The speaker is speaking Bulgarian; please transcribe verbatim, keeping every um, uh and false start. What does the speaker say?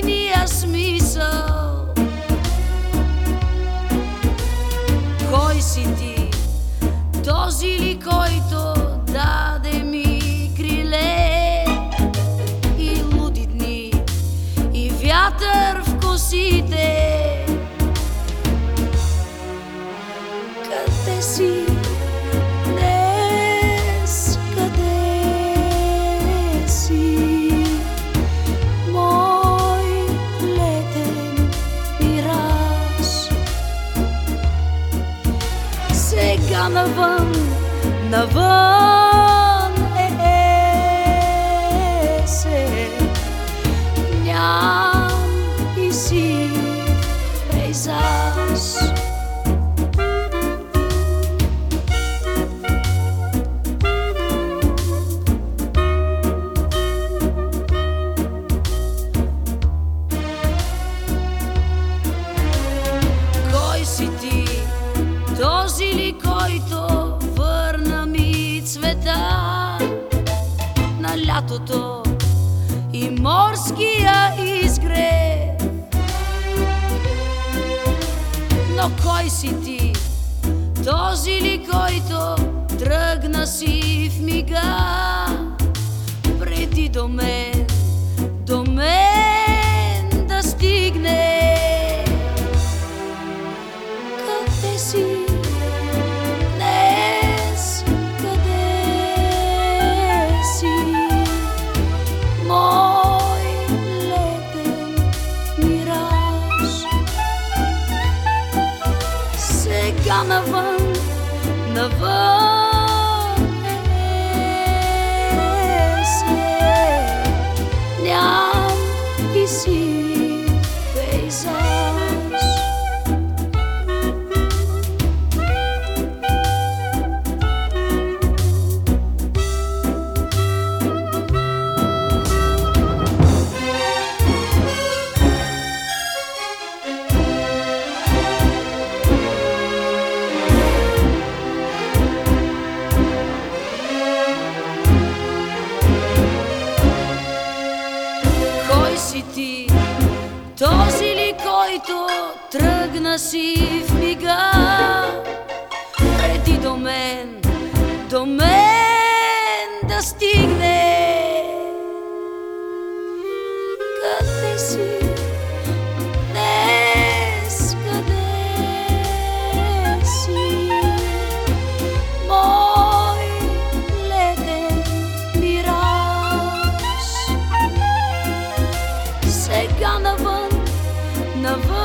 единия смисъл. Кой си ти? Този ли, който даде ми криле и луди дни и вятър в косите? Къде си днес, къде си, мой летен мираж? Сега навън, навън е есен, ням и си пейзаж. Кой си ти? Този ли, който върна ми цвета на лятото и морския изгрев? Но кой си ти? Този ли, който тръгна си в мига преди до мен, до мен да стигне? Къде си днес, къде си, мой летен мираж? Сега навън, навън е есен, ням и си пейзаж. Кой си ти? Този ли, който тръгна си в мига преди до мен, до мен да стигне? Къде си днес, къде си, мой летен мираж? Сега навън, навън